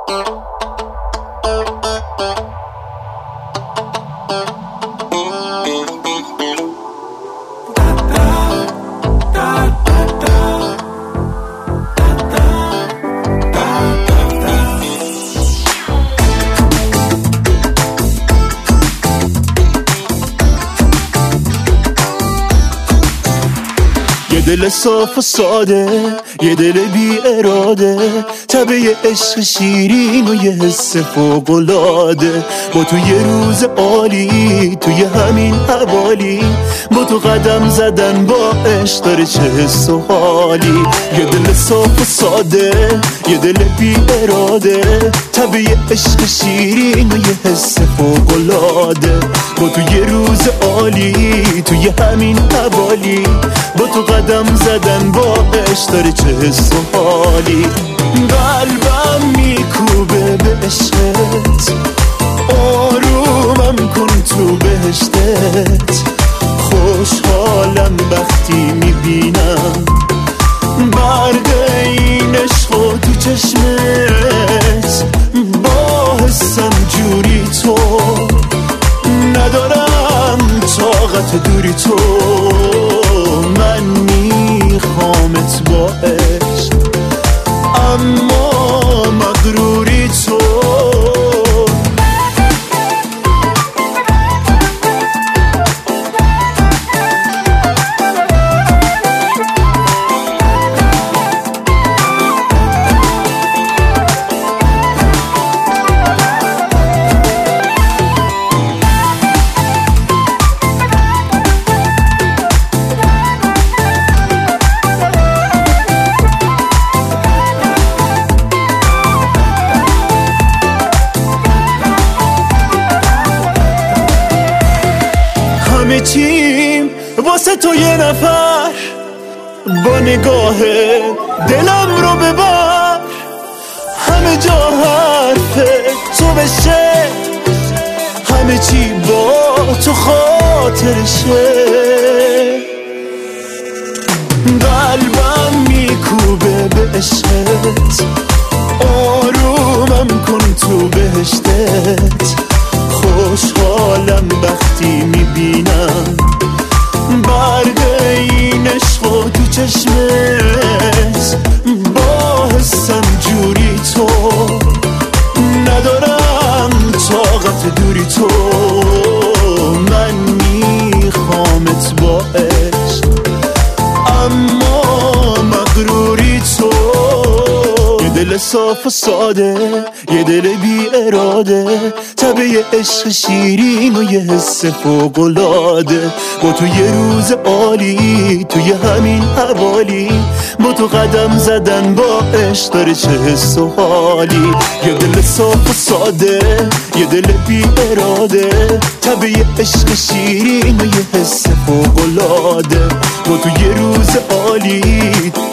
یه دل صاف و ساده، یه دل بی اراده، تبه عشق شیرین و یه حس فوق‌العاده. با تو یه روز عالی، توی همین حوالی، با تو قدم زدن با عشق داره چه حس و حالی. یه دل صاف و ساده، یه دل بی اراده، تبه عشق شیرین و یه حس فوق‌العاده. با تو یه روز عالی، توی همین حوالی، با تو قدم زدن با عشق داره چه حس و حالی. قلبم میکوبه به عشقت، آرومم کن تو بهشتت. خوشحالم وقتی میبینم برق این عشق و تو چشمت. با حسم جوری تو ندارم طاقت دوری تو. من میخوامت با عشق اما مغروری تو. همه چیم واسه تو یه نفر، با نگاه دلم رو ببر. همه جا حرف تو بشه، همه چی با تو خاطرشه. قلبم میکوبه به عشقت، آرومم کن تو بهشتت. خوشحالم وقتی میبینم برق این عشق و تو چشمت. با حسم جوری تو ندارم طاقت دوری تو. من میخوامت با عشق اما مغروری تو. یه دل صاف و ساده، یه دل بی اراده، تبه عشق شیرین و یه حس فوق‌العاده. با تو یه روز عالی، توی همین حوالی، با تو قدم زدن با عشق داره چه حس و حالی. یه دل صاف و ساده، یه دل بی اراده، تبه عشق شیرین و یه حس فوق‌العاده. با تو یه روز عالی،